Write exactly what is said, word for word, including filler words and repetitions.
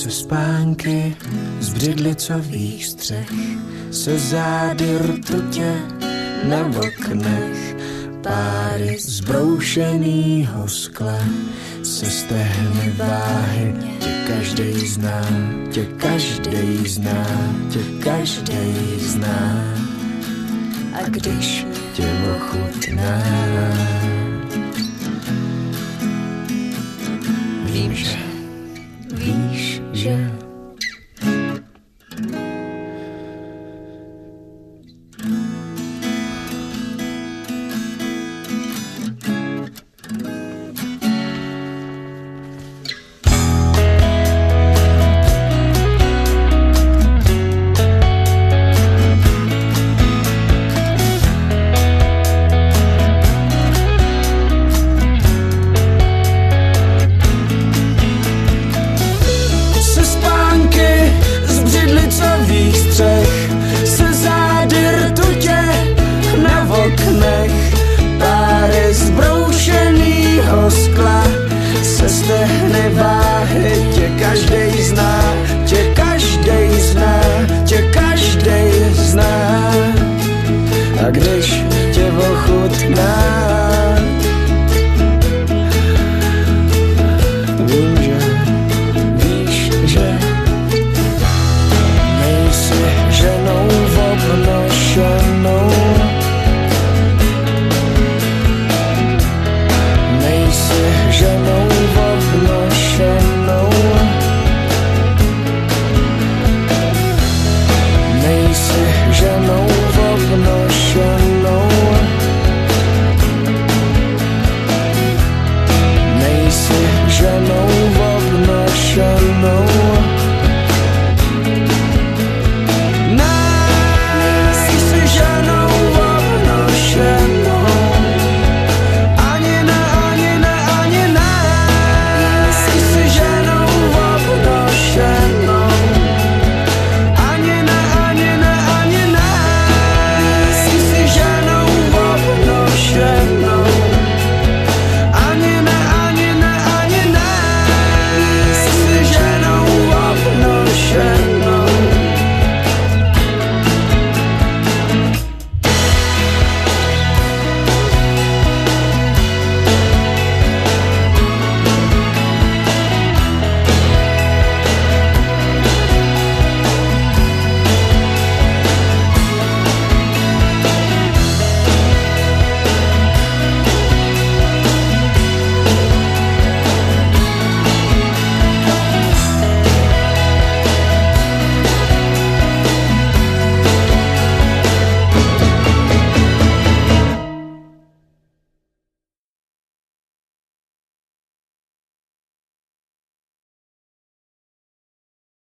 se spánky z břidlicových střech, se zády rtutě na oknech, páry zbroušenýho skla, se stehny váhy, tě každej zná, tě každej zná, tě každej zná. A když tě ochutná, vím, že, víš, že se zády rtutě na oknech, páry zbroušenýho skla, se stehny váhy tě každej zná.